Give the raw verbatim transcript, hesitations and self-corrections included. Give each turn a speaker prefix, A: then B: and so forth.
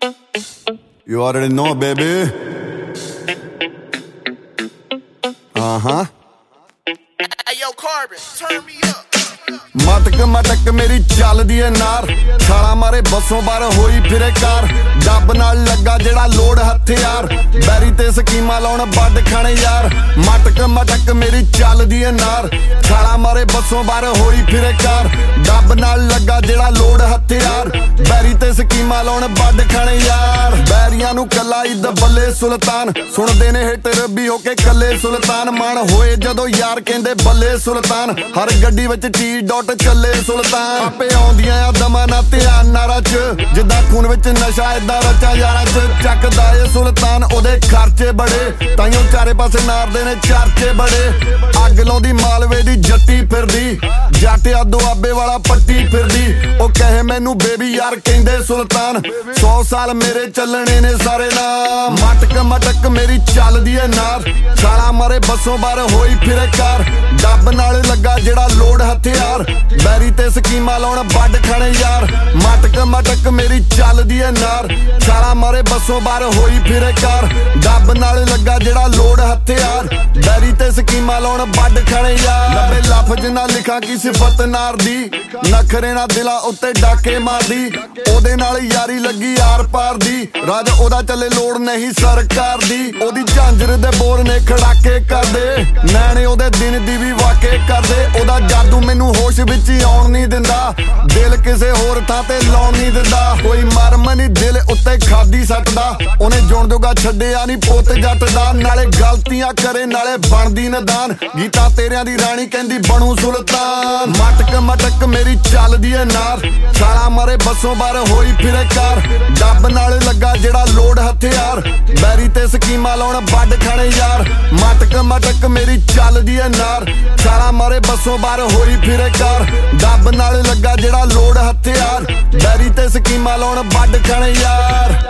A: You already know, baby. Uh-huh.
B: Hey, yo, Carbon, turn me up.
A: ਮਟਕ ਮਟਕ ਮੇਰੀ ਚੱਲਦੀ ਏ ਨਾਰ ਛਾਲਾ ਮਾਰੇ ਬੱਸੋਂ ਬਾਰ ਹੋਈ ਫਿਰੇ ਕਾਰ ਡੱਬ ਨਾਲ ਲੱਗਾ ਜਿਹੜਾ ਲੋੜ ਹਥਿਆਰ ਬੈਰੀ ਤੇ ਸਕੀਮਾਂ ਲਾਉਣ ਵੱਡ ਖਾਣੇ ਯਾਰ ਮਟਕ ਮਟਕ ਮੇਰੀ ਚੱਲਦੀ ਏ ਨਾਰ ਛਾਲਾ ਮਾਰੇ ਬੱਸੋਂ ਬਾਰ ਹੋਈ ਫਿਰੇ ਕਾਰ ਡੱਬ ਨਾਲ ਲੱਗਾ ਜਿਹੜਾ ਲੋੜ ਹਥਿਆਰ ਬੈਰੀ ਤੇ ਸਕੀਮਾਂ ਲਾਉਣ ਵੱਡ ਖਾਣੇ ਯਾਰ ਬੈਰੀਆਂ ਨੂੰ ਕੱਲਾ ਹੀ ਬੱਲੇ ਸੁਲਤਾਨ ਸੁਣਦੇ ਨੇ ਹਿੱਟਰ ਵੀ ਹੋ ਕੇ ਕੱਲੇ ਸੁਲਤਾਨ ਮਾਣ ਹੋਏ ਜਦੋਂ ਯਾਰ ਕਹਿੰਦੇ ਬੱਲੇ ਸੁਲਤਾਨ ਹਰ ਗੱਡੀ ਵਿੱਚ ਟੀ ਡੋਟ ਚੱਲੇ ਸੁਲਤਾਨ ਆਪੇ ਆਉਂਦੀਆਂ ਆ ਦਮਾਂ ਨਾ ਧਿਆਨ ਨਾ ਰਚ ਜਿੱਦਾਂ ਖੂਨ ਵਿੱਚ ਨਸ਼ਾ ਏਦਾਂ ਰਚਾ ਯਾਰਾਂ ਚ ਚੱਕਦਾ ਏ ਸੁਲਤਾਨ ਉਹਦੇ ਖਰਚੇ ਬੜੇ ਤਾਈਓ ਚਾਰੇ ਪਾਸੇ ਨਾਰਦੇ ਨੇ ਚਰਚੇ ਬੜੇ ਅੱਗ ਲਾਉਂਦੀ ਮਾਲਵੇ ਦੀ ਜੱਟੀ ਫਿਰਦੀ ਜੱਟ ਆ ਦੁਆਬੇ ਵਾਲਾ ਪੱਟੀ ਫਿਰਦੀ ਉਹ ਕਹੇ ਮੈਨੂੰ ਬੇਬੀ ਯਾਰ ਕਹਿੰਦੇ ਸੁਲਤਾਨ ਸੌ ਸਾਲ ਮੇਰੇ ਚੱਲਣੇ ਨੇ ਸਾਰੇ ਨਾਮ ਮਟਕ ਮਟਕ ਮੇਰੀ ਚੱਲਦੀ ਏ ਨਾਰ ਛਾਲਾ ਮਾਰੇ ਬੱਸੋਂ ਬਾਰ ਹੋਈ ਫਿਰੇ ਕਾਰ ਡੱਬ ਨਾਲ ਲੱਗਾ ਜਿਹੜਾ ਲੋੜ ਹਥਿਆਰ ਬੈਰੀ ਤੇ ਸਕੀਮਾਂ ਲਾਉਣ ਵੱਡ ਖਾਣੇ ਯਾਰ ਮਟਕ ਮਟਕ ਮੇਰੀ ਚੱਲਦੀ ਏ ਨਾਰ ਛਾਲਾ ਮਾਰੇ ਬੱਸੋਂ ਬਾਰ ਹੋਈ ਫਿਰੇ ਕਾਰ ਡੱਬ ਨਾਲ ਲੱਗਾ ਜਿਹੜਾ ਲੋੜ ਹਥਿਆਰ ਬੈਰੀ ਤੇ ਸਕੀਮਾਂ ਲਾਉਣ ਵੱਡ ਖਾਣੇ ਯਾਰ ਲੱਭੇ ਲਫ਼ਜ਼ ਨਾ ਲਿਖਾਂ ਕੀ ਸਿਫਤ ਨਾਰ ਦੀ ਨਖਰੇ ਨਾ ਦਿਲਾਂ ਉੱਤੇ ਡਾਕੇ ਮਾਰਦੀ ਉਹਦੇ ਨਾਲ ਯਾਰੀ ਲੱਗੀ ਆਰ ਪਾਰ ਦੀ ਰਾਜ ਉਹਦਾ ਚੱਲੇ ਲੋੜ ਨਹੀਂ ਸਰਕਾਰ ਦੀ ਉਹਦੀ ਝਾਂਜਰ ਦੇ ਬੋਰ ਨੇ ਖੜਾਕੇ ਕਰਦੇ ਨੈਣੇ ਉਹਦੇ ਦਿਨ ਦੀ ਵੀ ਵਾਕੇ ਕਰਦੇ ਉਹਦਾ ਜਾਦੂ ਮੈਨੂੰ ਹੋਸ਼ ਵਿੱਚ ਹੀ ਆਉਣ ਨਹੀਂ ਦਿੰਦਾ ਦਿਲ ਕਿਸੇ ਹੋਰ ਥਾਂ ਤੇ ਲਾਉਣ ਨਹੀਂ ਦਿੰਦਾ ਕੋਈ ਮਰਮ ਨਹੀਂ ਦਿਲ ਉੱਤੇ ਖਾਦੀ ਸੱਟਦਾ ਉਹਨੇ ਜੁਣ ਜੋਗਾ ਛੱਡਿਆ ਨਹੀਂ ਪੁੱਤ ਜੱਟ ਦਾ ਨਾਲੇ ਗਲਤੀਆਂ ਕਰੇ ਨਾਲੇ ਬਣਦੀ ਨਦਾਨ ਗੀਤਾ ਤੇਰਿਆਂ ਦੀ ਰਾਣੀ ਕਹਿੰਦੀ ਬਣੂ ਸੁਲਤਾਨ ਮਟਕ ਮਟਕ ਮੇਰੀ ਚੱਲਦੀ ਏ ਨਾਰ ਛਾਲਾ ਮਾਰੇ ਬੱਸੋਂ ਬਾਰ ਹੋਈ ਫਿਰੇ ਕਾਰ ਡੱਬ ਨਾਲ ਲੱਗਾ ਜਿਹੜਾ ਲੋੜ ਹਥਿਆਰ ਬੈਰੀ ਤੇ ਸਕੀਮਾਂ ਲਾਉਣ ਵੱਡ ਖਾਣੇ ਯਾਰ ਮਟਕ ਮਟਕ ਮੇਰੀ ਚੱਲਦੀ ਏ ਨਾਰ ਛਾਲਾ ਮਾਰੇ ਬੱਸੋਂ ਬਾਰ ਹੋਈ ਫਿਰੇ ਕਾਰ ਡੱਬ ਨਾਲ ਲੱਗਾ ਜਿਹੜਾ ਲੋੜ ਹਥਿਆਰ ਬੈਰੀ ਤੇ ਸਕੀਮਾਂ ਲਾਉਣ ਵੱਡ ਖਾਣੇ ਯਾਰ